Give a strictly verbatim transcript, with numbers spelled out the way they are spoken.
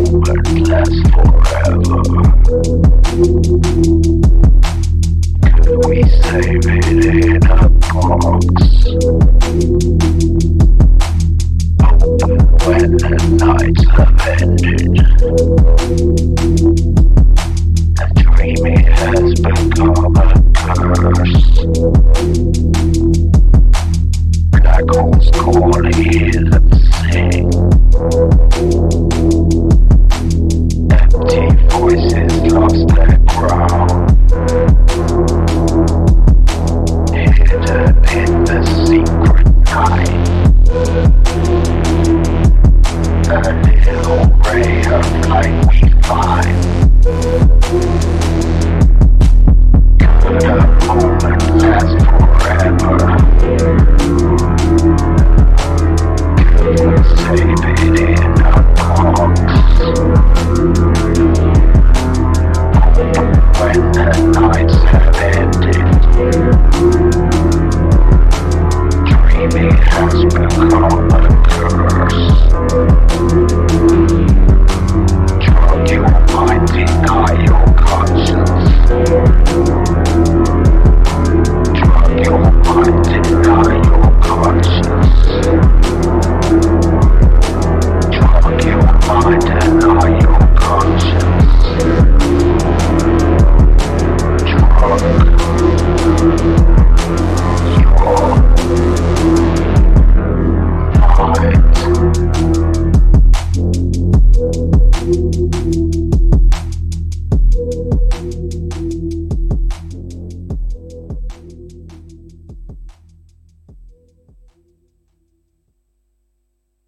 moment lasts forever. Could we save it in a box? Open when the nights have ended. And dreaming has become a curse. Black holes calling, hear them sing. Empty voices lost their ground. Hidden in the secret night. A little ray of light we find.